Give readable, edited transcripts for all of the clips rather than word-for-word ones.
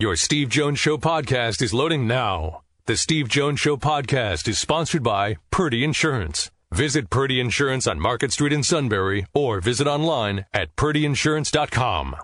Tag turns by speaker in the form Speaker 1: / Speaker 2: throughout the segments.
Speaker 1: Your Steve Jones Show podcast is loading now. The Steve Jones Show podcast is sponsored by Purdy Insurance. Visit Purdy Insurance on Market Street in Sunbury or visit online at purdyinsurance.com.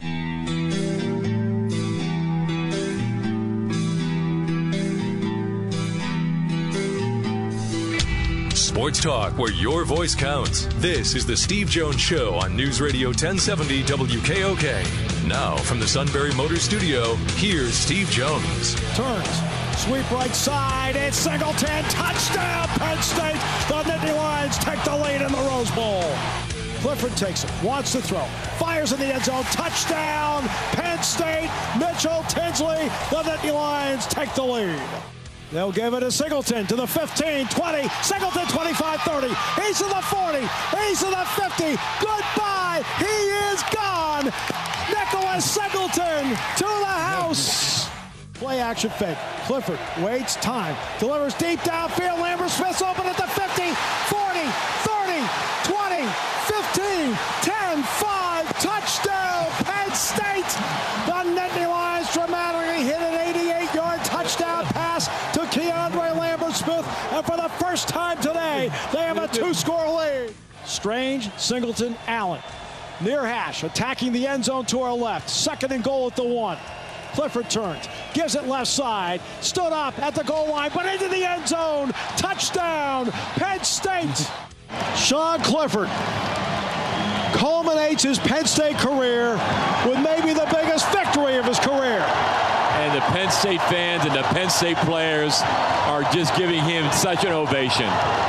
Speaker 1: Sports talk where your voice counts. This is the Steve Jones Show on News Radio 1070 WKOK. Now from the Sunbury Motor Studio, here's Steve Jones.
Speaker 2: Turns, sweep right side, it's Singleton, touchdown, Penn State. The Nittany Lions take the lead in the Rose Bowl. Clifford takes it, wants to throw, fires in the end zone, touchdown, Penn State. Mitchell Tinsley, the Nittany Lions take the lead. They'll give it to Singleton to the 15, 20, Singleton 25, 30. He's to the 40, he's to the 50. Goodbye, he is gone. Nicholas Singleton to the house. Play action fake. Clifford waits time, delivers deep downfield. Lambert Smith's open at the 50, 40, 30, 20, 15, 10, 5. Touchdown, Penn State. The Nittany Lions dramatically hit an 88-yard touchdown pass to Keandre Lambert-Smith, and for the first time today, they have a two-score lead. Strange, Singleton, Allen. Near hash, attacking the end zone to our left. Second and goal at the 1. Clifford turns, gives it left side, stood up at the goal line, but into the end zone. Touchdown, Penn State. Sean Clifford culminates his Penn State career with maybe the biggest victory of his career.
Speaker 3: And the Penn State fans and the Penn State players are just giving him such an ovation.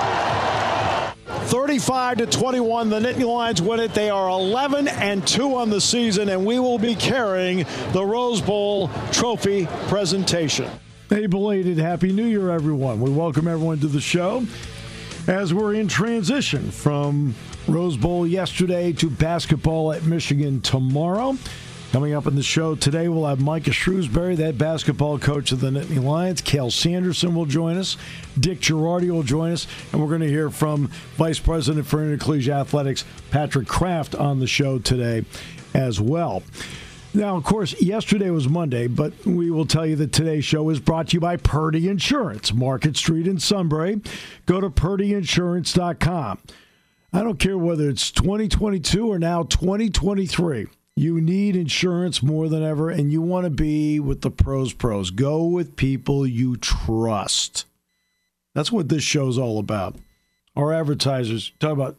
Speaker 2: 35-21, the Nittany Lions win it. They are 11-2 on the season, and we will be carrying the Rose Bowl trophy presentation.
Speaker 4: Hey, belated Happy New Year, everyone. We welcome everyone to the show as we're in transition from Rose Bowl yesterday to basketball at Michigan tomorrow. Coming up in the show today, we'll have Micah Shrewsbury, the head basketball coach of the Nittany Lions. Cale Sanderson will join us. Dick Girardi will join us. And we're going to hear from Vice President for Intercollegiate Athletics, Patrick Kraft, on the show today as well. Now, of course, yesterday was Monday, but we will tell you that today's show is brought to you by Purdy Insurance, Market Street in Sunbury. Go to purdyinsurance.com. I don't care whether it's 2022 or now 2023. You need insurance more than ever, and you want to be with the pros. Go with people you trust. That's what this show's all about. Our advertisers, talk about,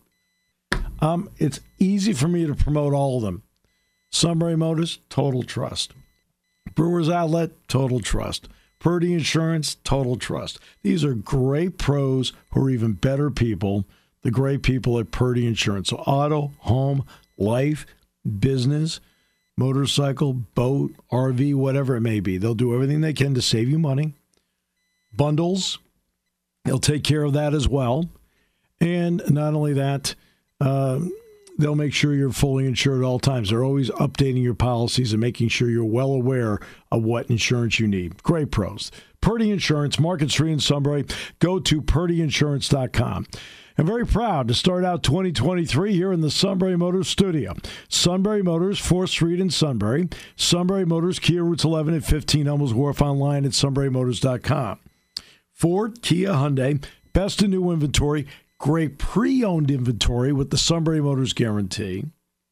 Speaker 4: it's easy for me to promote all of them. Sunbury Motors, total trust. Brewers Outlet, total trust. Purdy Insurance, total trust. These are great pros who are even better people, the great people at Purdy Insurance. So auto, home, life, business, motorcycle, boat, RV, whatever it may be. They'll do everything they can to save you money. Bundles, they'll take care of that as well. And not only that, they'll make sure you're fully insured at all times. They're always updating your policies and making sure you're well aware of what insurance you need. Great pros. Purdy Insurance, Market Street in Sunbury. Go to purdyinsurance.com. I'm very proud to start out 2023 here in the Sunbury Motors studio. Sunbury Motors, 4th Street in Sunbury. Sunbury Motors, Kia routes 11 and 15, Hummels Wharf, online at sunburymotors.com. Ford, Kia, Hyundai, best in new inventory, great pre-owned inventory with the Sunbury Motors guarantee,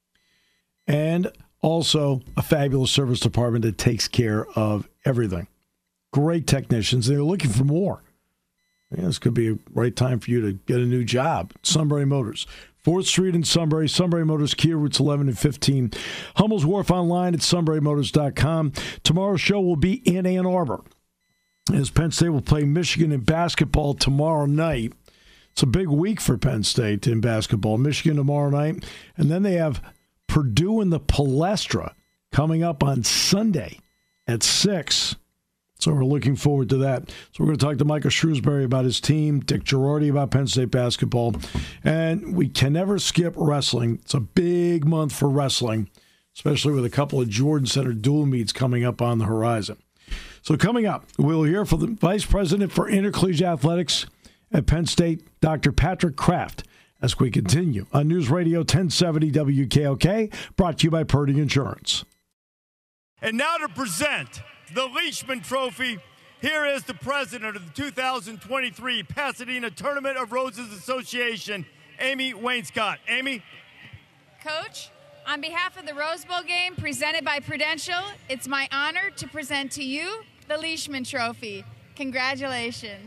Speaker 4: and also a fabulous service department that takes care of everything. Great technicians. They're looking for more. Yeah, this could be a right time for you to get a new job. Sunbury Motors. 4th Street in Sunbury. Sunbury Motors, Kia routes 11 and 15. Hummels Wharf, online at sunburymotors.com. Tomorrow's show will be in Ann Arbor, as Penn State will play Michigan in basketball tomorrow night. It's a big week for Penn State in basketball. Michigan tomorrow night. And then they have Purdue and the Palestra coming up on Sunday at 6. So we're looking forward to that. So we're going to talk to Micah Shrewsbury about his team, Dick Girardi about Penn State basketball. And we can never skip wrestling. It's a big month for wrestling, especially with a couple of Jordan Center dual meets coming up on the horizon. So coming up, we'll hear from the Vice President for Intercollegiate Athletics at Penn State, Dr. Patrick Kraft, as we continue on News Radio 1070 WKOK, brought to you by Purdy Insurance.
Speaker 5: And now to present the Leishman Trophy. Here is the president of the 2023 Pasadena Tournament of Roses Association, Amy Wainscott. Amy?
Speaker 6: Coach, on behalf of the Rose Bowl game presented by Prudential, it's my honor to present to you the Leishman Trophy. Congratulations.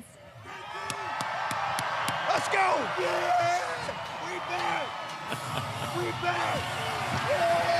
Speaker 5: Let's go! Yeah! We back! We back! Yeah!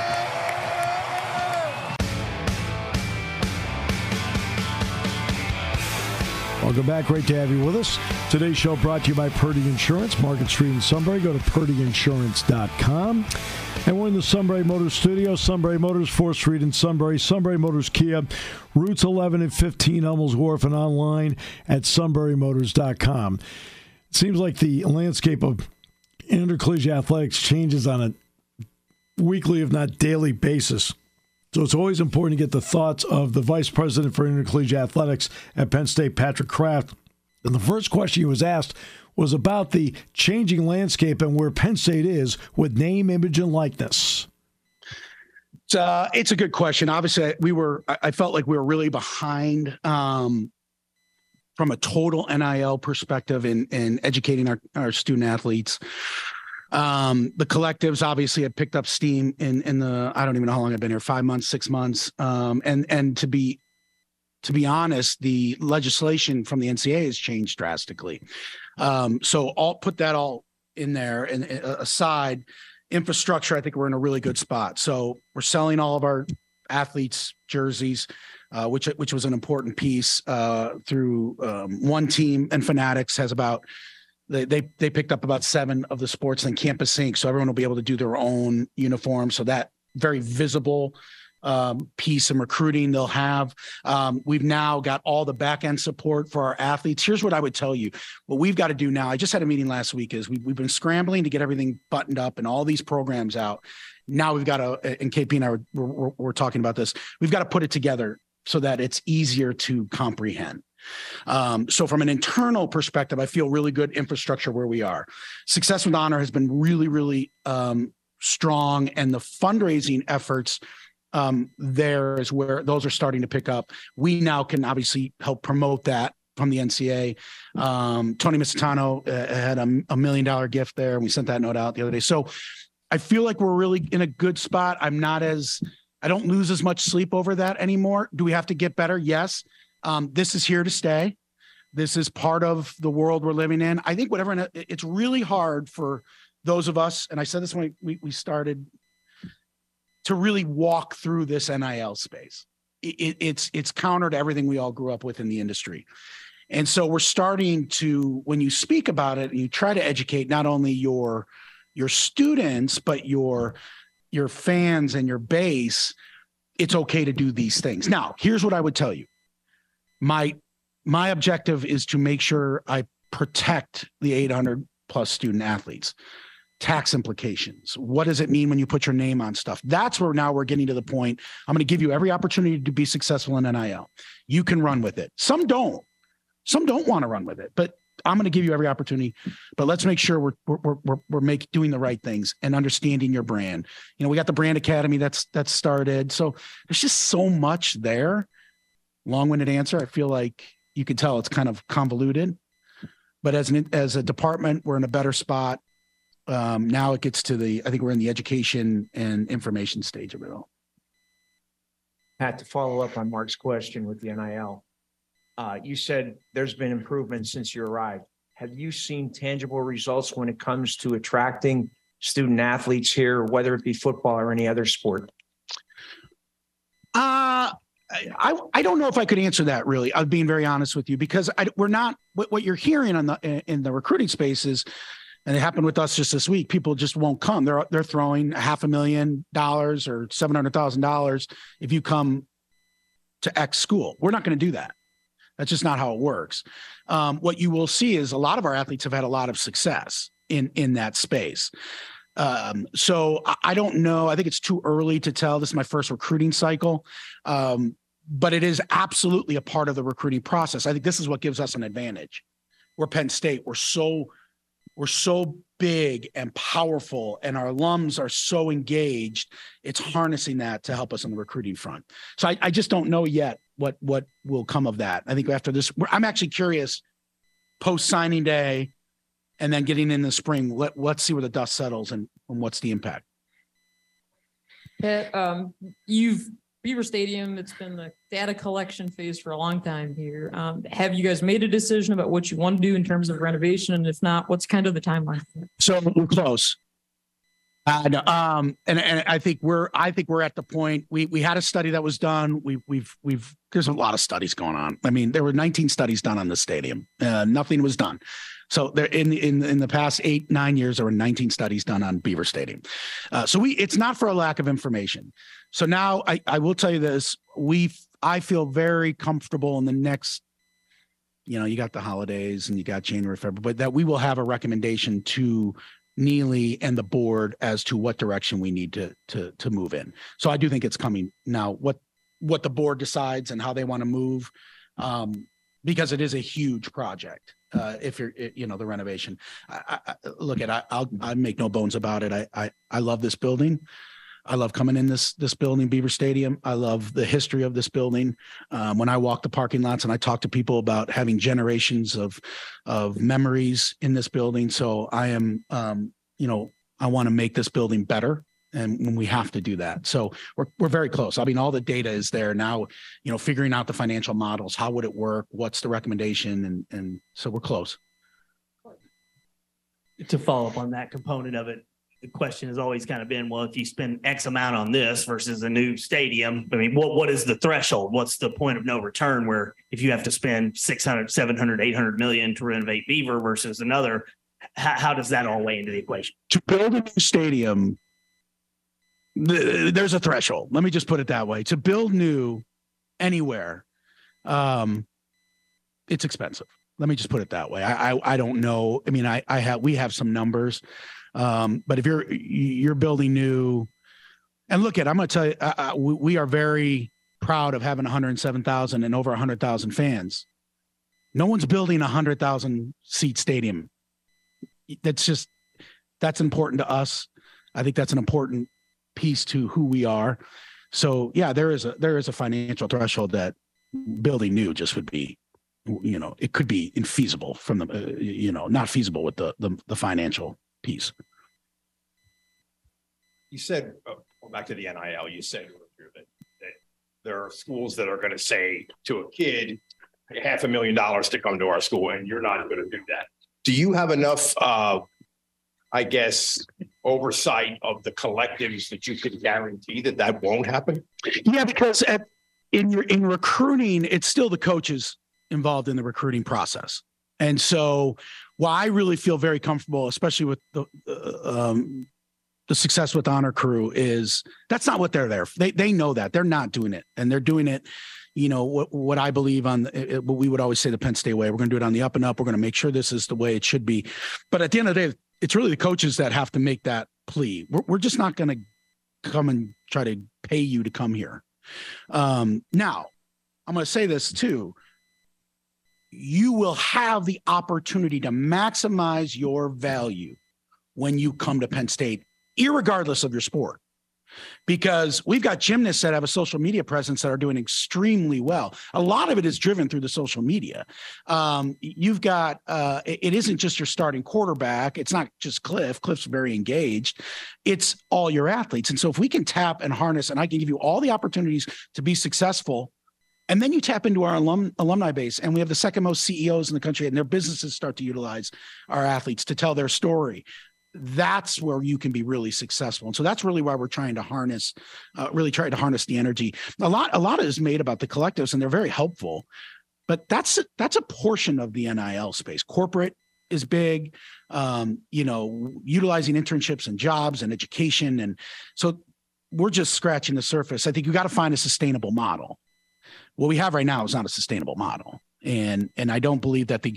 Speaker 4: Welcome back. Great to have you with us. Today's show brought to you by Purdy Insurance, Market Street in Sunbury. Go to purdyinsurance.com. And we're in the Sunbury Motors studio. Sunbury Motors, 4th Street in Sunbury. Sunbury Motors Kia, routes 11 and 15, Hummels Wharf, and online at sunburymotors.com. It seems like the landscape of intercollegiate athletics changes on a weekly, if not daily, basis. So it's always important to get the thoughts of the Vice President for Intercollegiate Athletics at Penn State, Patrick Kraft. And the first question he was asked was about the changing landscape and where Penn State is with name, image, and likeness.
Speaker 7: It's a good question. Obviously, I felt like we were really behind from a total NIL perspective in educating our student athletes. The collectives obviously had picked up steam in the, I don't even know how long I've been here, 5 months, 6 months. And to be honest, the legislation from the NCAA has changed drastically. So I'll put that all in there and aside. Infrastructure, I think we're in a really good spot. So we're selling all of our athletes' jerseys, which was an important piece through one team, and Fanatics has about, they picked up about 7 of the sports and Campus Inc. So everyone will be able to do their own uniform. So that very visible piece in recruiting they'll have. We've now got all the back end support for our athletes. Here's what I would tell you. What we've got to do now, I just had a meeting last week, is we've been scrambling to get everything buttoned up and all these programs out. Now we've got to, and KP and I we're talking about this, we've got to put it together so that it's easier to comprehend. So from an internal perspective, I feel really good infrastructure where we are. Success with Honor has been really, really strong, and the fundraising efforts there is where those are starting to pick up. We now can obviously help promote that from the NCAA. Tony Misitano had a $1 million gift there, and we sent that note out the other day. So I feel like we're really in a good spot. I don't lose as much sleep over that anymore. Do we have to get better? Yes. This is here to stay. This is part of the world we're living in. I think it's really hard for those of us, and I said this when we started, to really walk through this NIL space. It's counter to everything we all grew up with in the industry. And so we're starting to, when you speak about it and you try to educate not only your students, but your fans and your base, it's okay to do these things. Now, here's what I would tell you. My objective is to make sure I protect the 800 plus student athletes. Tax implications. What does it mean when you put your name on stuff? That's where now we're getting to the point. I'm going to give you every opportunity to be successful in NIL. You can run with it. Some don't want to run with it, but I'm going to give you every opportunity. But let's make sure we're doing the right things and understanding your brand. You know, we got the Brand Academy that's started. So there's just so much there. Long-winded answer. I feel like you can tell it's kind of convoluted, but as a department, we're in a better spot. Now it gets to I think we're in the education and information stage of it all.
Speaker 8: Pat, to follow up on Mark's question with the NIL, you said there's been improvement since you arrived. Have you seen tangible results when it comes to attracting student athletes here, whether it be football or any other sport?
Speaker 7: I don't know if I could answer that really. I'm being very honest with you, because we're not, what you're hearing in the recruiting spaces, and it happened with us just this week, people just won't come. They're throwing $500,000 or $700,000 if you come to X school. We're not going to do that. That's just not how it works. What you will see is a lot of our athletes have had a lot of success in that space. So I don't know. I think it's too early to tell. This is my first recruiting cycle. But it is absolutely a part of the recruiting process. I think this is what gives us an advantage. We're Penn State. We're so big and powerful, and our alums are so engaged. It's harnessing that to help us on the recruiting front. So I just don't know yet what will come of that. I think after this, I'm actually curious post signing day and then getting in the spring. Let's see where the dust settles and what's the impact.
Speaker 9: Beaver Stadium, it's been the data collection phase for a long time here. Have you guys made a decision about what you want to do in terms of renovation? And if not, what's kind of the timeline?
Speaker 7: So we're close. And I think we're at the point we had a study that was done. There's a lot of studies going on. I mean, there were 19 studies done on the stadium. Nothing was done. So there in the past 8-9 years, there were 19 studies done on Beaver Stadium. So it's not for a lack of information. So now I will tell you this, I feel very comfortable in the next, you got the holidays and you got January, February, but that we will have a recommendation to Neely and the board as to what direction we need to move in. So I do think it's coming now. What the board decides and how they want to move, because it is a huge project. If you're, the renovation. I make no bones about it. I love this building. I love coming in this building, Beaver Stadium. I love the history of this building. When I walk the parking lots and I talk to people about having generations of memories in this building. So I am, I want to make this building better. And when we have to do that. So we're very close. I mean, all the data is there now, figuring out the financial models, how would it work? What's the recommendation? And so we're close.
Speaker 10: To follow up on that component of it, the question has always kind of been, well, if you spend X amount on this versus a new stadium, I mean, what is the threshold? What's the point of no return where if you have to spend 600, 700, 800 million to renovate Beaver versus another, how does that all weigh into the equation? To
Speaker 7: build a new stadium, there's a threshold. Let me just put it that way. To build new anywhere, it's expensive. Let me just put it that way. I don't know. I mean, we have some numbers, but if you're building new, and look at, I'm going to tell you, we are very proud of having 107,000 and over 100,000 fans. No one's building 100,000 seat stadium. That's important to us. I think that's an important piece to who we are. So yeah, there is a financial threshold that building new just would be, it could be infeasible from the, not feasible with the financial piece.
Speaker 11: You said, going back to the NIL, you said that there are schools that are going to say to a kid, $500,000 to come to our school, and you're not going to do that. Do you have enough, oversight of the collectives that you could guarantee that won't happen?
Speaker 7: Yeah, because in recruiting, it's still the coaches involved in the recruiting process. And so while I really feel very comfortable, especially with the success with Honor Crew, is that's not what they're there. They know that they're not doing it, and they're doing it. What I believe on what we would always say the Penn State way. We're going to do it on the up and up. We're going to make sure this is the way it should be. But at the end of the day, it's really the coaches that have to make that plea. We're just not going to come and try to pay you to come here. Now, I'm going to say this too. You will have the opportunity to maximize your value when you come to Penn State, irregardless of your sport. Because we've got gymnasts that have a social media presence that are doing extremely well. A lot of it is driven through the social media. You've got, it isn't just your starting quarterback. It's not just Cliff. Cliff's very engaged. It's all your athletes. And so if we can tap and harness, and I can give you all the opportunities to be successful, and then you tap into our alumni base, and we have the second most CEOs in the country, and their businesses start to utilize our athletes to tell their story. That's where you can be really successful. And so that's really why we're trying to harness, the energy. A lot of it is made about the collectives, and they're very helpful, but that's a portion of the NIL space. Corporate is big, utilizing internships and jobs and education. And so we're just scratching the surface. I think you got to find a sustainable model. What we have right now is not a sustainable model. And I don't believe that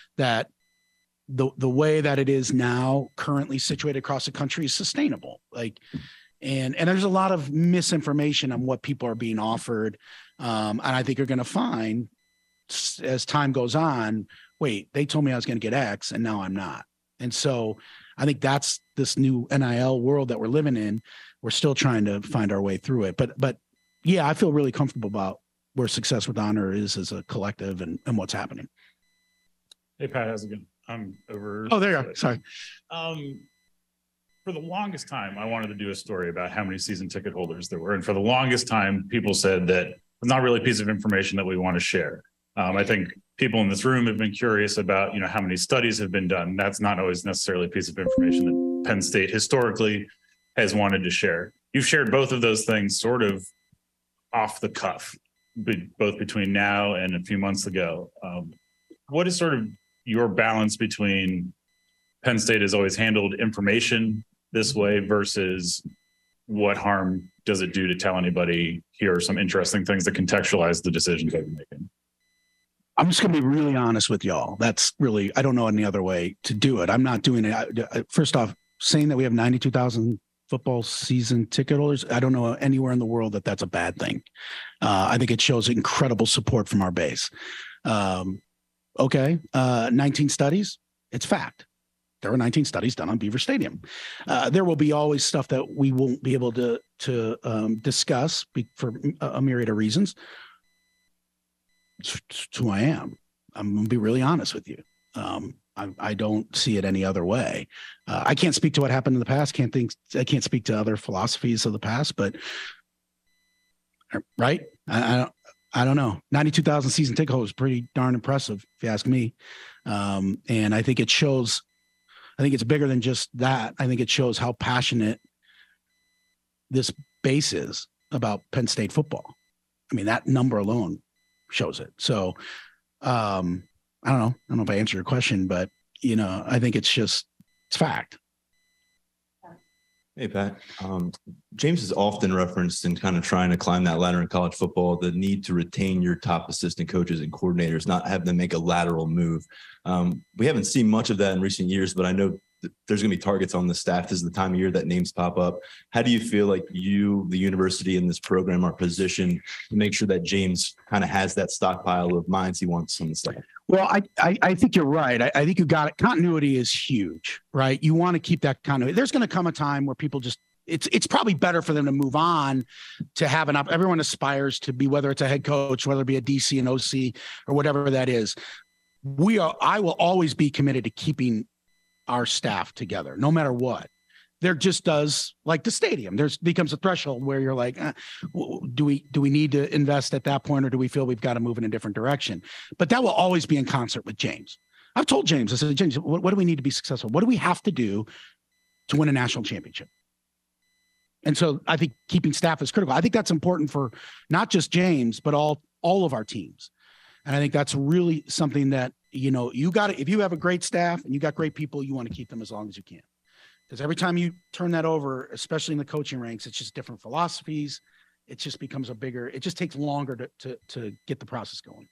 Speaker 7: the way that it is now currently situated across the country is sustainable. And there's a lot of misinformation on what people are being offered. And I think you're going to find as time goes on, wait, they told me I was going to get X and now I'm not. And so I think that's this new NIL world that we're living in. We're still trying to find our way through it, but yeah, I feel really comfortable about where Success with Honor is as a collective and what's happening.
Speaker 12: Hey, Pat, how's it going? I'm over.
Speaker 7: Oh, there you are. Sorry.
Speaker 12: For the longest time, I wanted to do a story about how many season ticket holders there were. And for the longest time, people said that it's not really a piece of information that we want to share. I think people in this room have been curious about, how many studies have been done. That's not always necessarily a piece of information that Penn State historically has wanted to share. You've shared both of those things sort of off the cuff, both between now and a few months ago. What is sort of your balance between Penn State has always handled information this way versus what harm does it do to tell anybody, here are some interesting things that contextualize the decisions that you're making?
Speaker 7: I'm just going to be really honest with y'all. That's really, I don't know any other way to do it. I'm not doing it. First off, saying that we have 92,000 football season ticket holders, I don't know anywhere in the world that that's a bad thing. I think it shows incredible support from our base. 19 studies, it's fact. There were 19 studies done on Beaver Stadium. There will be always stuff that we won't be able to discuss for a myriad of reasons. It's who I am. I'm going to be really honest with you. I don't see it any other way. I can't speak to what happened in the past. I can't speak to other philosophies of the past, but right. I don't know. 92,000 season ticket holders is pretty darn impressive, if you ask me. And I think it shows, I think it's bigger than just that. I think it shows how passionate this base is about Penn State football. I mean, that number alone shows it. So I don't know if I answered your question, but I think it's fact.
Speaker 13: Hey, Pat. James is often referenced in kind of trying to climb that ladder in college football, the need to retain your top assistant coaches and coordinators, not have them make a lateral move. We haven't seen much of that in recent years, but I know there's going to be targets on the staff. This is the time of year that names pop up. How do you feel like you, the university, and this program are positioned to make sure that James kind of has that stockpile of minds he wants on the staff?
Speaker 7: Well, I think you're right. I think you got it. Continuity is huge, right? You want to keep that continuity. There's going to come a time where people just, it's probably better for them to move on to have everyone aspires to be, whether it's a head coach, whether it be a DC, an OC, or whatever that is. I will always be committed to keeping our staff together, no matter what. There just does, like the stadium, there's becomes a threshold where you're like, do we need to invest at that point, or do we feel we've got to move in a different direction? But that will always be in concert with James. I've told James, I said, James, what do we need to be successful? What do we have to do to win a national championship? And so I think keeping staff is critical. I think that's important for not just James, but all of our teams. And I think that's really something that, you got to, if you have a great staff and you got great people, you want to keep them as long as you can. Because every time you turn that over, especially in the coaching ranks, it's just different philosophies. It just becomes it just takes longer to get the process going.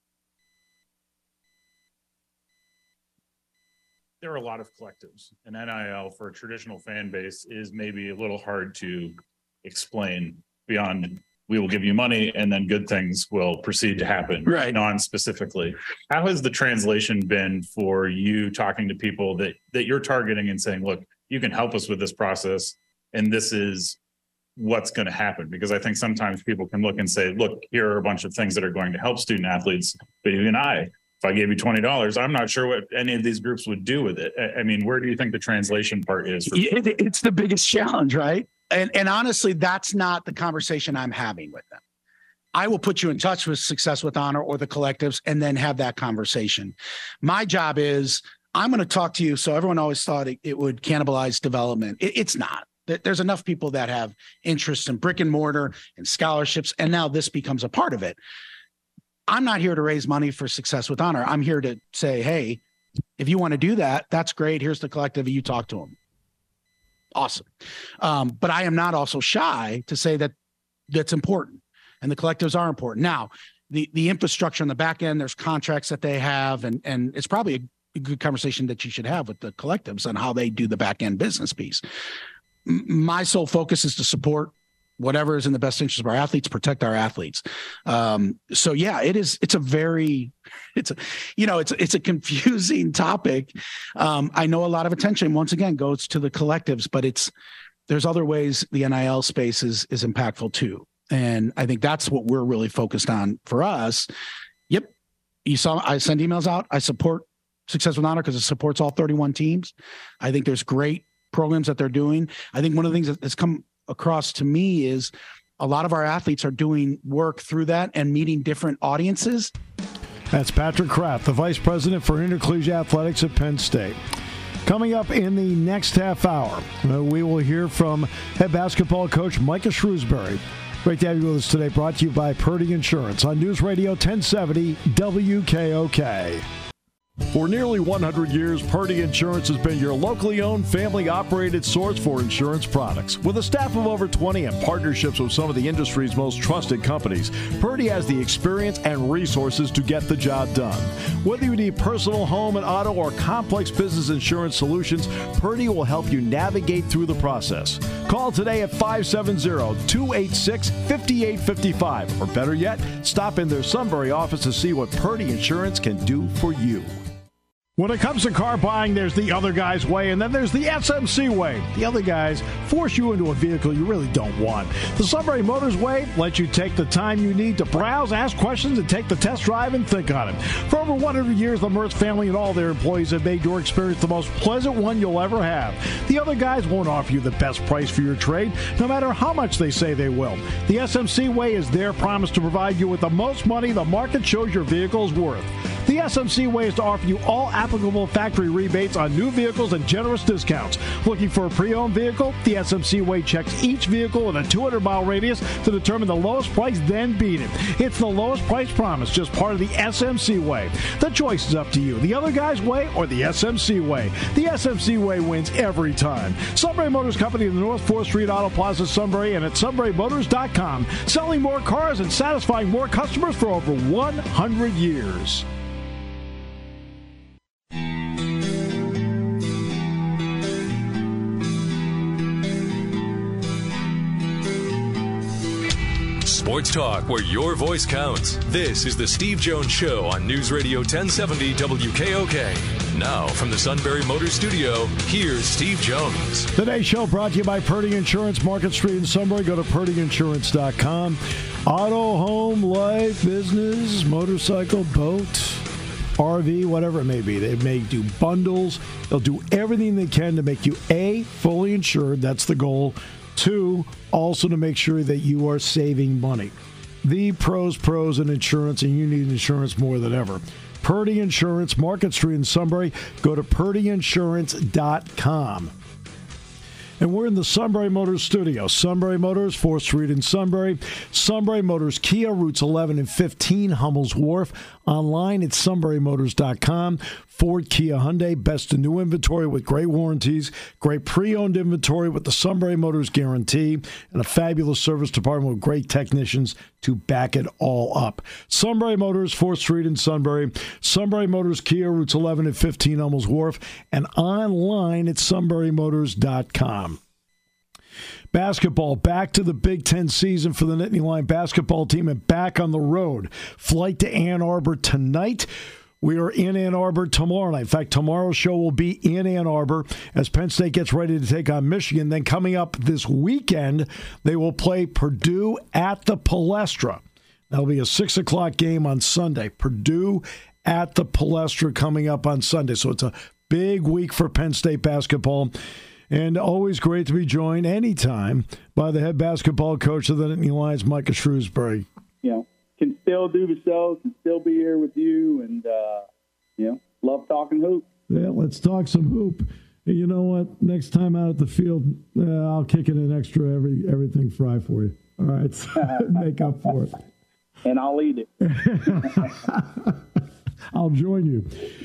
Speaker 12: There are a lot of collectives, and NIL for a traditional fan base is maybe a little hard to explain beyond we will give you money and then good things will proceed to happen,
Speaker 7: right?
Speaker 12: Non-specifically. How has the translation been for you talking to people that you're targeting and saying, look, you can help us with this process, and this is what's going to happen? Because I think sometimes people can look and say, look, here are a bunch of things that are going to help student athletes, but even if I gave you $20, I'm not sure what any of these groups would do with it. I mean, where do you think the translation part is?
Speaker 7: It's the biggest challenge, right? And honestly, that's not the conversation I'm having with them. I will put you in touch with Success with Honor or the collectives and then have that conversation. My job is I'm going to talk to you. So everyone always thought it would cannibalize development. It's not. There's enough people that have interest in brick and mortar and scholarships, and now this becomes a part of it. I'm not here to raise money for Success with Honor. I'm here to say, hey, if you want to do that, that's great. Here's the collective. You talk to them. Awesome. But I am not also shy to say that that's important, and the collectives are important. Now, the infrastructure on the back end, there's contracts that they have, and it's probably a good conversation that you should have with the collectives on how they do the back end business piece. My sole focus is to support whatever is in the best interest of our athletes, protect our athletes. So yeah, it's a confusing topic. I know a lot of attention once again goes to the collectives, but there's other ways the NIL space is impactful too. And I think that's what we're really focused on for us. Yep. You saw, I send emails out. I support Success with Honor because it supports all 31 teams. I think there's great programs that they're doing. I think one of the things that has come across to me is a lot of our athletes are doing work through that and meeting different audiences.
Speaker 4: That's Patrick Kraft, the Vice President for Intercollegiate Athletics at Penn State. Coming up in the next half hour, we will hear from head basketball coach Micah Shrewsbury. Great to have you with us today. Brought to you by Purdy Insurance on News Radio 1070 WKOK.
Speaker 2: For nearly 100 years, Purdy Insurance has been your locally owned, family-operated source for insurance products. With a staff of over 20 and partnerships with some of the industry's most trusted companies, Purdy has the experience and resources to get the job done. Whether you need personal, home, and auto, or complex business insurance solutions, Purdy will help you navigate through the process. Call today at 570-286-5855, or better yet, stop in their Sunbury office to see what Purdy Insurance can do for you. When it comes to car buying, there's the other guy's way, and then there's the SMC way. The other guys force you into a vehicle you really don't want. The Sunbury Motors way lets you take the time you need to browse, ask questions, and take the test drive and think on it. For over 100 years, the Mertz family and all their employees have made your experience the most pleasant one you'll ever have. The other guys won't offer you the best price for your trade, no matter how much they say they will. The SMC way is their promise to provide you with the most money the market shows your vehicle is worth. The SMC way is to offer you all applicable factory rebates on new vehicles and generous discounts. Looking for a pre-owned vehicle? The SMC way checks each vehicle in a 200-mile radius to determine the lowest price, then beat it. It's the lowest price promise, just part of the SMC way. The choice is up to you, the other guy's way or the SMC way. The SMC way wins every time. Sunbury Motors Company in the North 4th Street Auto Plaza, Sunbury, and at sunburymotors.com. Selling more cars and satisfying more customers for over 100 years.
Speaker 1: Sports talk where your voice counts. This is the Steve Jones Show on News Radio 1070 WKOK. Now from the Sunbury Motors Studio, here's Steve Jones.
Speaker 4: Today's show brought to you by Purdy Insurance, Market Street in Sunbury. Go to purdyinsurance.com. Auto, home, life, business, motorcycle, boat, RV, whatever it may be. They may do bundles. They'll do everything they can to make you, A, fully insured. That's the goal. 2, also to make sure that you are saving money. The pros in insurance, and you need insurance more than ever. Purdy Insurance, Market Street in Sunbury. Go to purdyinsurance.com. And we're in the Sunbury Motors studio. Sunbury Motors, 4th Street in Sunbury. Sunbury Motors Kia, routes 11 and 15, Hummel's Wharf. Online at sunburymotors.com. Ford, Kia, Hyundai, best in new inventory with great warranties, great pre-owned inventory with the Sunbury Motors guarantee, and a fabulous service department with great technicians to back it all up. Sunbury Motors, 4th Street in Sunbury. Sunbury Motors Kia, routes 11 and 15, Hummel's Wharf, and online at sunburymotors.com. Basketball, back to the Big Ten season for the Nittany Lion basketball team and back on the road. Flight to Ann Arbor tonight. We are in Ann Arbor tomorrow night. In fact, tomorrow's show will be in Ann Arbor as Penn State gets ready to take on Michigan. Then coming up this weekend, they will play Purdue at the Palestra. That'll be a 6 o'clock game on Sunday. Purdue at the Palestra coming up on Sunday. So it's a big week for Penn State basketball. And always great to be joined anytime by the head basketball coach of the Nittany Lions, Micah Shrewsbury.
Speaker 14: Can still do the show, can still be here with you, and, love talking hoop.
Speaker 4: Yeah, let's talk some hoop. And you know what? Next time out at the field, I'll kick it in extra everything fry for you. All right? Make up for it.
Speaker 14: And I'll eat it.
Speaker 4: I'll join you.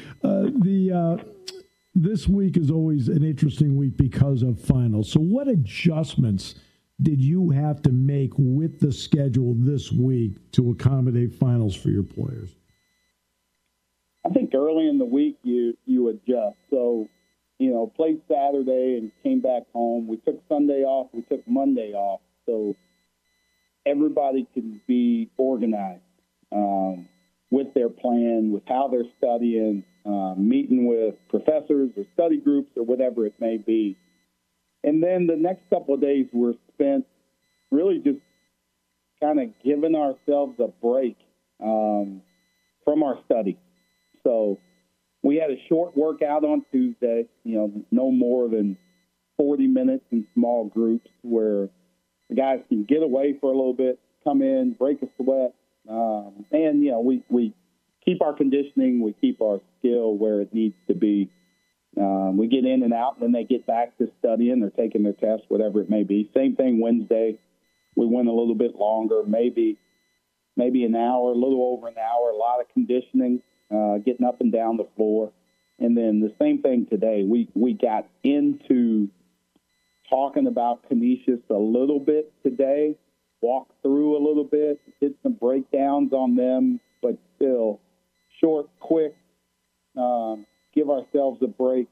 Speaker 4: This week is always an interesting week because of finals. So what adjustments did you have to make with the schedule this week to accommodate finals for your players?
Speaker 14: I think early in the week you adjust. So, played Saturday and came back home. We took Sunday off. We took Monday off. So everybody can be organized with their plan, with how they're studying, meeting with professors or study groups or whatever it may be. And then the next couple of days were spent really just kind of given ourselves a break from our study. So we had a short workout on Tuesday, no more than 40 minutes in small groups where the guys can get away for a little bit, come in, break a sweat. And, we keep our conditioning, we keep our skill where it needs to be. We get in and out, and then they get back to studying or taking their tests, whatever it may be. Same thing Wednesday. We went a little bit longer, maybe an hour, a little over an hour, a lot of conditioning, getting up and down the floor. And then the same thing today. We got into talking about Canisius a little bit today, walked through a little bit, did some breakdowns on them, but still short, quick, give ourselves a break,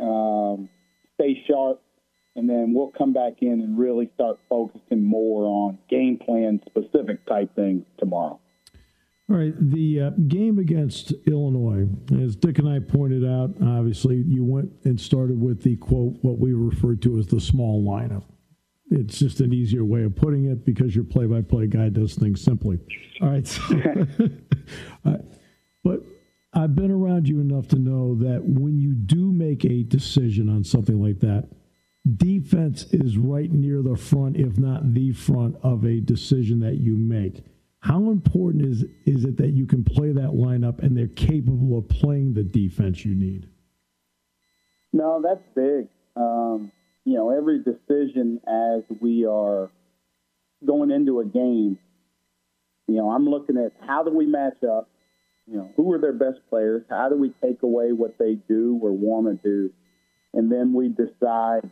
Speaker 14: stay sharp, and then we'll come back in and really start focusing more on game plan specific type things tomorrow.
Speaker 4: All right, the game against Illinois, as Dick and I pointed out, obviously you went and started with the quote, what we referred to as the small lineup. It's just an easier way of putting it because your play-by-play guy does things simply. All right, so, but I've been around you enough to know that when you do make a decision on something like that, defense is right near the front, if not the front, of a decision that you make. How important is it that you can play that lineup and they're capable of playing the defense you need?
Speaker 14: No, that's big. Every decision as we are going into a game, I'm looking at how do we match up? Who are their best players? How do we take away what they do or want to do? And then we decide,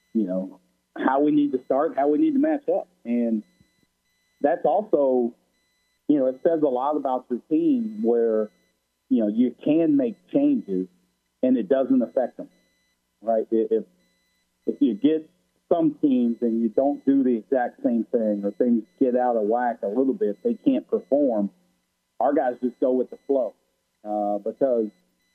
Speaker 14: how we need to start, how we need to match up. And that's also, it says a lot about your team where, you can make changes and it doesn't affect them, right? If you get some teams and you don't do the exact same thing or things get out of whack a little bit, they can't perform. Our guys just go with the flow because,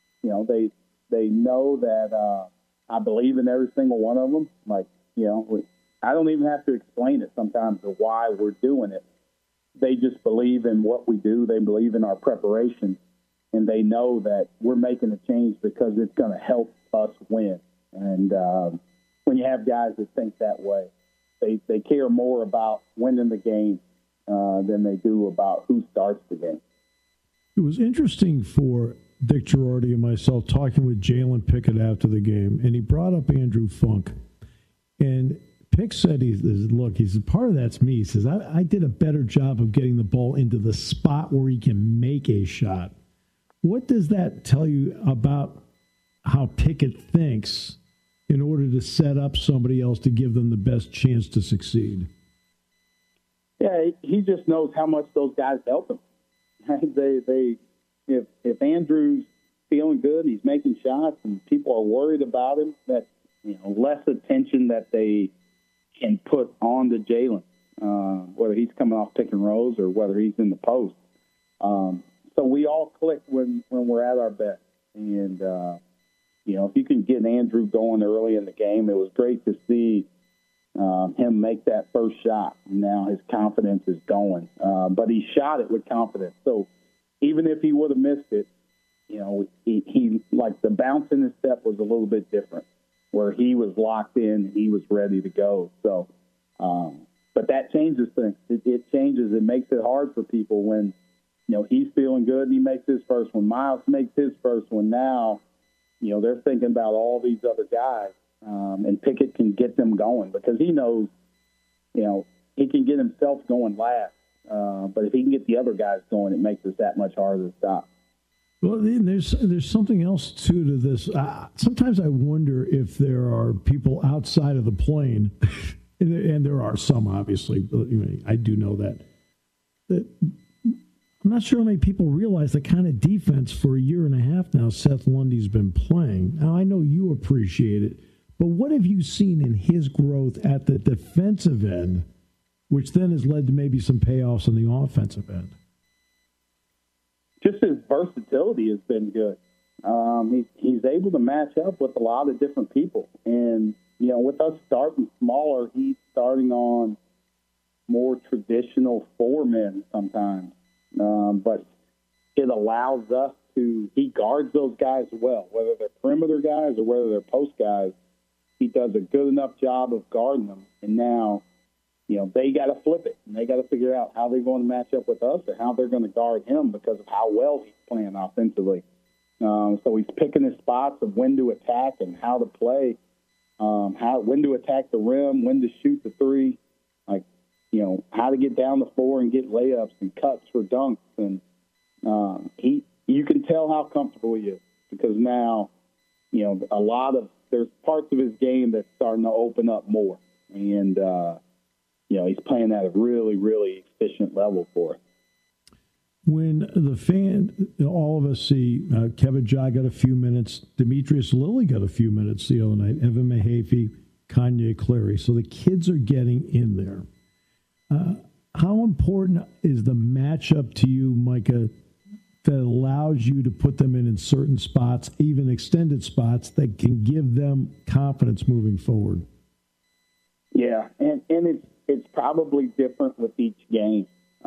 Speaker 14: they know that I believe in every single one of them. Like, I don't even have to explain it sometimes of why we're doing it. They just believe in what we do. They believe in our preparation, and they know that we're making a change because it's going to help us win. And when you have guys that think that way, they care more about winning the game than they do about who starts the game.
Speaker 4: It was interesting for Dick Girardi and myself talking with Jalen Pickett after the game, and he brought up Andrew Funk. And Pick said, he said, part of that's me. He says, I did a better job of getting the ball into the spot where he can make a shot. What does that tell you about how Pickett thinks in order to set up somebody else to give them the best chance to succeed?
Speaker 14: Yeah, he just knows how much those guys help him. If Andrew's feeling good, he's making shots, and people are worried about him, that less attention that they can put on to Jalen, whether he's coming off pick and rolls or whether he's in the post. So we all click when we're at our best. And, if you can get Andrew going early in the game, it was great to see him make that first shot. Now his confidence is going. But he shot it with confidence. So even if he would have missed it, he like the bounce in his step was a little bit different, where he was locked in, he was ready to go. So, but that changes things. It changes. It makes it hard for people when, he's feeling good and he makes his first one. Miles makes his first one. Now, they're thinking about all these other guys, and Pickett can get them going because he knows, he can get himself going last. But if he can get the other guys going, it makes it that much harder to stop.
Speaker 4: Well, there's something else, too, to this. Sometimes I wonder if there are people outside of the plane, and there are some, obviously. But I do know that I'm not sure how many people realize the kind of defense for a year and a half now Seth Lundy's been playing. Now, I know you appreciate it, but what have you seen in his growth at the defensive end, which then has led to maybe some payoffs on the offensive end?
Speaker 14: Just his versatility has been good. He's able to match up with a lot of different people. And, with us starting smaller, he's starting on more traditional foremen sometimes. But it allows us he guards those guys well, whether they're perimeter guys or whether they're post guys. He does a good enough job of guarding them. And now, they got to flip it, and they got to figure out how they're going to match up with us or how they're going to guard him because of how well he's playing offensively. So he's picking his spots of when to attack and how to play, when to attack the rim, when to shoot the three, how to get down the floor and get layups and cuts for dunks. And you can tell how comfortable he is because now, there's parts of his game that's starting to open up more. And, he's playing at a really, really efficient level for us.
Speaker 4: When the all of us see Kevin Jai got a few minutes, Demetrius Lilly got a few minutes the other night, Evan Mahaffey, Kanye Clary. So the kids are getting in there. How important is the matchup to you, Micah, that allows you to put them in certain spots, even extended spots, that can give them confidence moving forward?
Speaker 14: Yeah, and it's probably different with each game.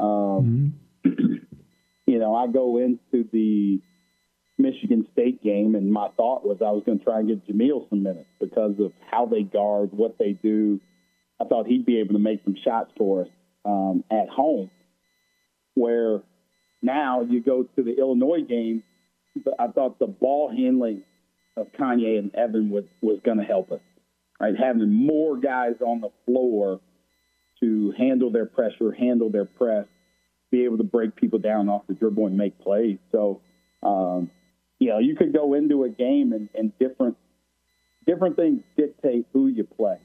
Speaker 14: I go into the Michigan State game, and my thought was I was going to try and get Jameel some minutes because of how they guard, what they do. I thought he'd be able to make some shots for us at home, where now you go to the Illinois game, I thought the ball handling of Kanye and Evan was going to help us, right? Having more guys on the floor to handle their pressure, handle their press, be able to break people down off the dribble and make plays. So, you could go into a game and different things dictate who you play.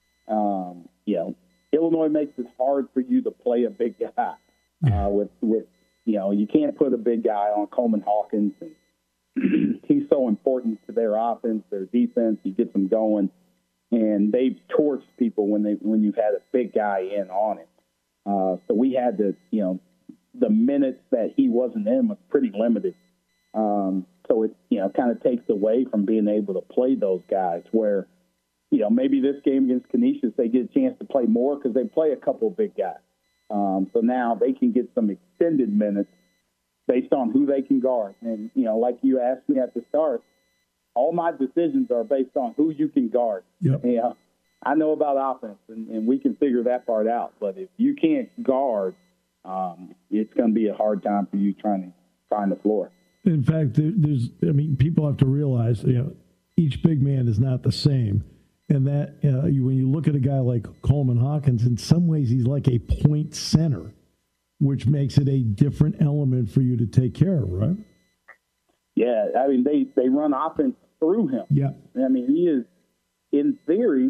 Speaker 14: Illinois makes it hard for you to play a big guy with you can't put a big guy on Coleman Hawkins. And he's so important to their offense, their defense. He gets them going, and they've torched people when you've had a big guy in on it. So we had to, the minutes that he wasn't in was pretty limited. So it, kind of takes away from being able to play those guys where, maybe this game against Canisius, they get a chance to play more because they play a couple of big guys. So now they can get some extended minutes based on who they can guard. And, like you asked me at the start, all my decisions are based on who you can guard.
Speaker 4: Yep.
Speaker 14: I know about offense, and we can figure that part out. But if you can't guard, it's going to be a hard time for you trying to find the floor.
Speaker 4: In fact, people have to realize, each big man is not the same. And that when you look at a guy like Coleman Hawkins, in some ways he's like a point center, which makes it a different element for you to take care of, right?
Speaker 14: Yeah, they run offense through him.
Speaker 4: Yeah.
Speaker 14: He is, in theory,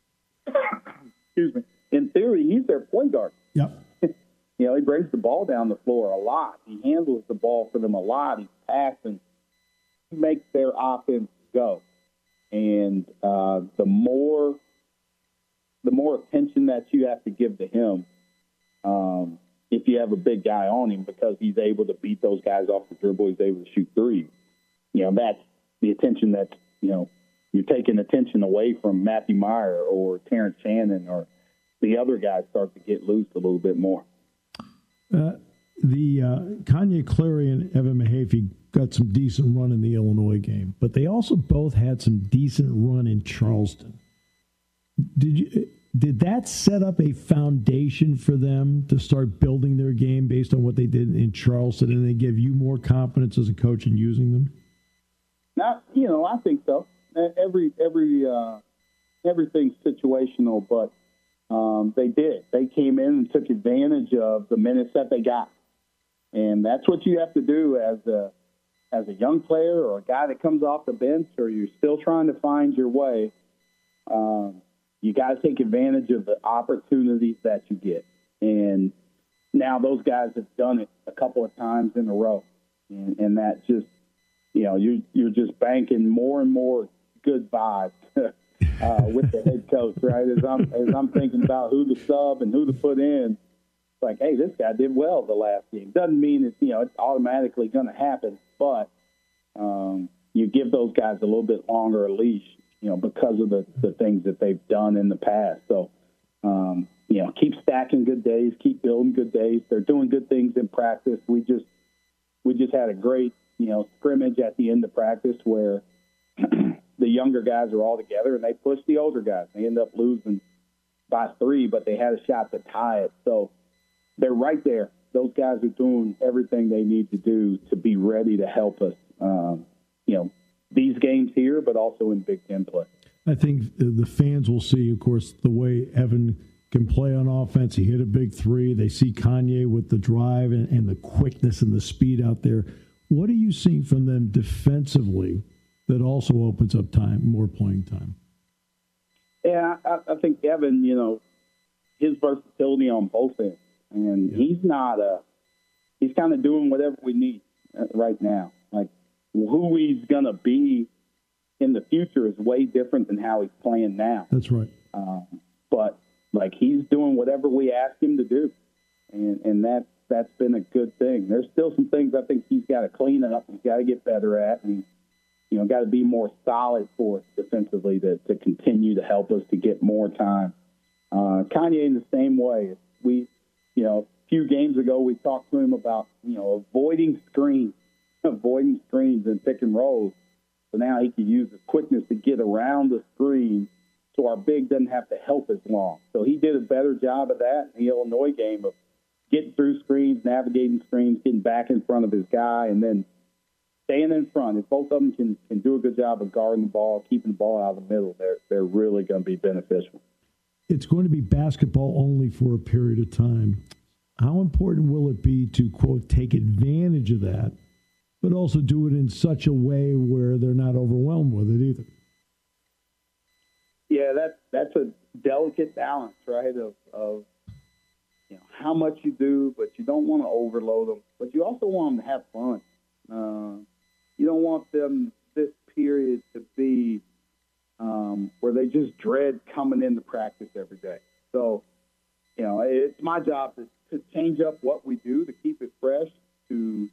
Speaker 14: he's their point guard.
Speaker 4: Yep.
Speaker 14: He brings the ball down the floor a lot. He handles the ball for them a lot. He's passing. He makes their offense go. And the more attention that you have to give to him, if you have a big guy on him, because he's able to beat those guys off the dribble, he's able to shoot threes. That's the attention that you're taking attention away from Matthew Meyer or Terrence Shannon, or the other guys start to get loose a little bit more.
Speaker 4: The Kanye Clary and Evan Mahaffey got some decent run in the Illinois game, but they also both had some decent run in Charleston. Did that set up a foundation for them to start building their game based on what they did in Charleston, and they give you more confidence as a coach in using them?
Speaker 14: I think so. Everything's situational, but they did. They came in and took advantage of the minutes that they got. And that's what you have to do as a young player or a guy that comes off the bench, or you're still trying to find your way. You got to take advantage of the opportunities that you get. And now those guys have done it a couple of times in a row. And that just, you're just banking more and more good vibes with the head coach, right? As I'm thinking about who to sub and who to put in, it's like, hey, this guy did well the last game. Doesn't mean it's automatically going to happen, but you give those guys a little bit longer a leash, because of the things that they've done in the past. So, keep stacking good days, keep building good days. They're doing good things in practice. We just had a great, scrimmage at the end of practice where the younger guys are all together and they push the older guys. They end up losing by 3, but they had a shot to tie it. So they're right there. Those guys are doing everything they need to do to be ready to help us, these games here, but also in Big Ten play.
Speaker 4: I think the fans will see, of course, the way Evan can play on offense. He hit a big 3. They see Kanye with the drive and the quickness and the speed out there. What are you seeing from them defensively that also opens up more playing time?
Speaker 14: Yeah, I think Evan, his versatility on both ends. And he's kind of doing whatever we need right now. Like, who he's going to be in the future is way different than how he's playing now.
Speaker 4: That's right.
Speaker 14: But he's doing whatever we ask him to do, and that's been a good thing. There's still some things I think he's got to clean up. He's got to get better at, and got to be more solid for us defensively to continue to help us to get more time. Kanye in the same way. A few games ago we talked to him about avoiding screens and pick and rolls. So now he can use his quickness to get around the screen so our big doesn't have to help as long. So he did a better job of that in the Illinois game of getting through screens, navigating screens, getting back in front of his guy, and then staying in front. If both of them can do a good job of guarding the ball, keeping the ball out of the middle, they're really going to be beneficial.
Speaker 4: It's going to be basketball only for a period of time. How important will it be to, quote, take advantage of that, but also do it in such a way where they're not overwhelmed with it either?
Speaker 14: Yeah, that's a delicate balance, right, of how much you do, but you don't want to overload them. But you also want them to have fun. You don't want them this period to be where they just dread coming into practice every day. So, it's my job to change up what we do, to keep it fresh, to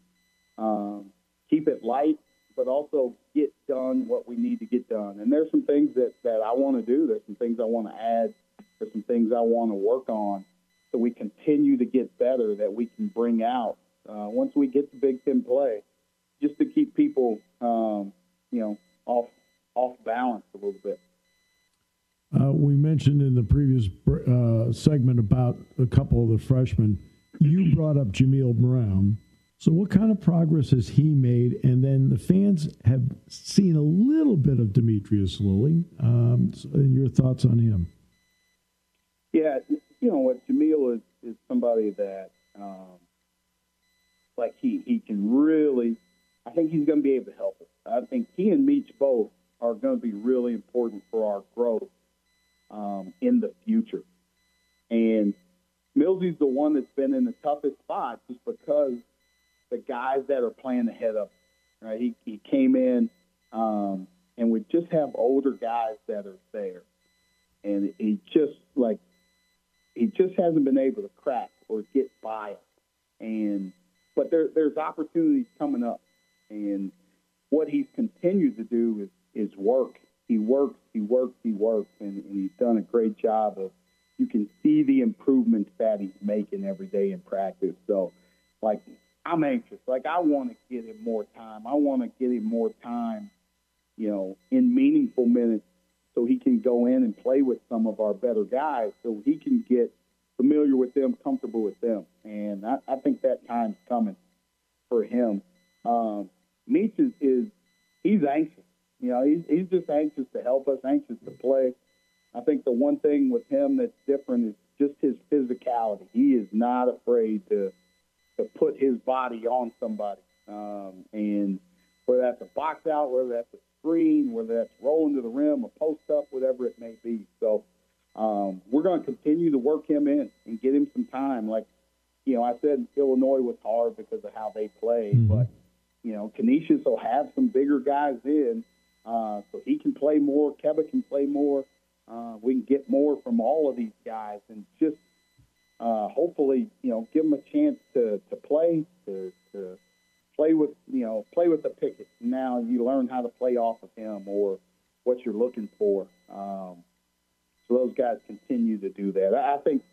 Speaker 14: keep it light, but also get done what we need to get done. And there's some things that I want to do. There's some things I want to add. There's some things I want to work on so we continue to get better that we can bring out once we get to Big Ten play, just to keep people, off balance a little bit.
Speaker 4: We mentioned in the previous segment about a couple of the freshmen. You brought up Jameel Brown. So what kind of progress has he made? And then the fans have seen a little bit of Demetrius Lilly. And your thoughts on him?
Speaker 14: Yeah, what Jameel is somebody that, he can really, I think he's going to be able to help us. I think he and Meach both are going to be really important for our growth in the future. And Millsy's the one that's been in the toughest spot just because the guys that are playing ahead of him, right? He came in, and we just have older guys that are there. And he just hasn't been able to crack or get by it. But there's opportunities coming up. And what he's continued to do is work. He works, and he's done a great job of, you can see the improvements that he's making every day in practice. So, I'm anxious. I want to get him more time. I want to get him more time, in meaningful minutes so he can go in and play with some of our better guys so he can get familiar with them, comfortable with them. And I think that time's coming for him. Meach he's anxious. He's just anxious to help us, anxious to play. I think the one thing with him that's different is just his physicality. He is not afraid to put his body on somebody. And whether that's a box out, whether that's a screen, whether that's rolling to the rim, a post up, whatever it may be. So we're going to continue to work him in and get him some time. I said Illinois was hard because of how they play, but, Canisius will have some bigger guys in, so he can play more. Keba can play more. We can get more from all of these guys and just hopefully, give them a chance to play, to play with the picket. Now you learn how to play off of him or what you're looking for. So those guys continue to do that. I think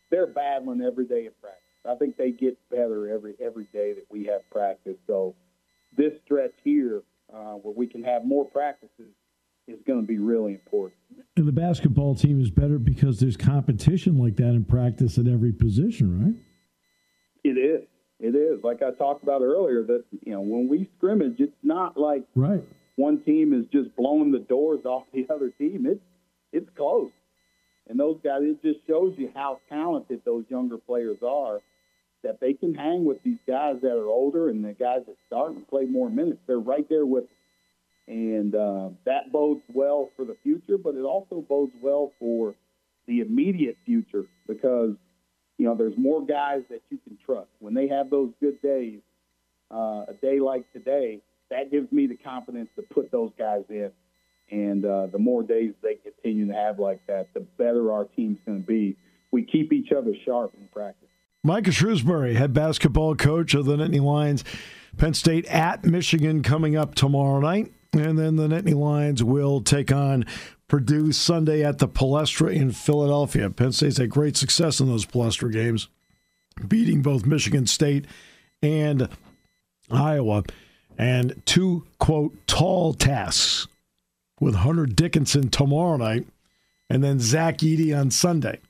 Speaker 14: they're battling every day of practice. I think they get better every day that we have practice. So this stretch here, where we can have more practices, is going to be really important.
Speaker 4: And the basketball team is better because there's competition like that in practice at every position, right?
Speaker 14: It is. It is. Like I talked about earlier, that, you know, when we scrimmage, it's not like one team is just blowing the doors off the other team. It's close. And those guys, it just shows you how talented those younger players are, that they can hang with these guys that are older and the guys that start and play more minutes. They're right there with them. And that bodes well for the future, but it also bodes well for the immediate future because, you know, there's more guys that you can trust. When they have those good days, a day like today, that gives me the confidence to put those guys in. And the more days they continue to have like that, the better our team's going to be. We keep each other sharp in practice.
Speaker 4: Micah Shrewsbury, head basketball coach of the Nittany Lions. Penn State at Michigan coming up tomorrow night. And then the Nittany Lions will take on Purdue Sunday at the Palestra in Philadelphia. Penn State's had great success in those Palestra games, beating both Michigan State and Iowa. And two, quote, tall tasks with Hunter Dickinson tomorrow night and then Zach Edey on Sunday.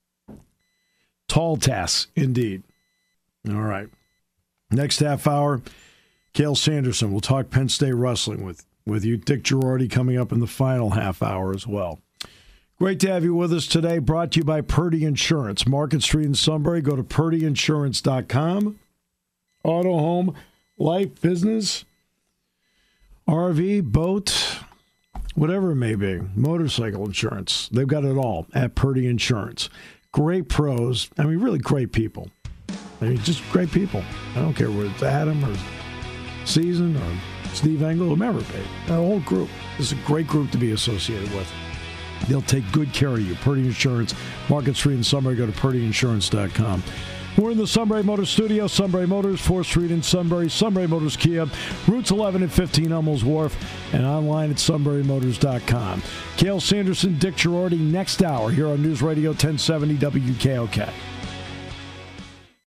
Speaker 4: Tall tasks, indeed. All right. Next half hour, Cale Sanderson. We'll talk Penn State wrestling with you. Dick Girardi coming up in the final half hour as well. Great to have you with us today. Brought to you by Purdy Insurance. Market Street in Sunbury. Go to purdyinsurance.com. Auto, home, life, business, RV, boat, whatever it may be. Motorcycle insurance. They've got it all at Purdy Insurance. Great pros. I mean, really great people. I mean, just great people. I don't care whether it's Adam or Season or Steve Engel, whomever it be. That whole group. This is a great group to be associated with. They'll take good care of you. Purdy Insurance, Market Street in Sunbury. Go to purdyinsurance.com. We're in the Sunbury Motors studio. Sunbury Motors, 4th Street in Sunbury. Sunbury Motors Kia, routes 11 and 15 Hummels Wharf, and online at sunburymotors.com. Cale Sanderson, Dick Girardi, next hour here on News Radio 1070 WKOK.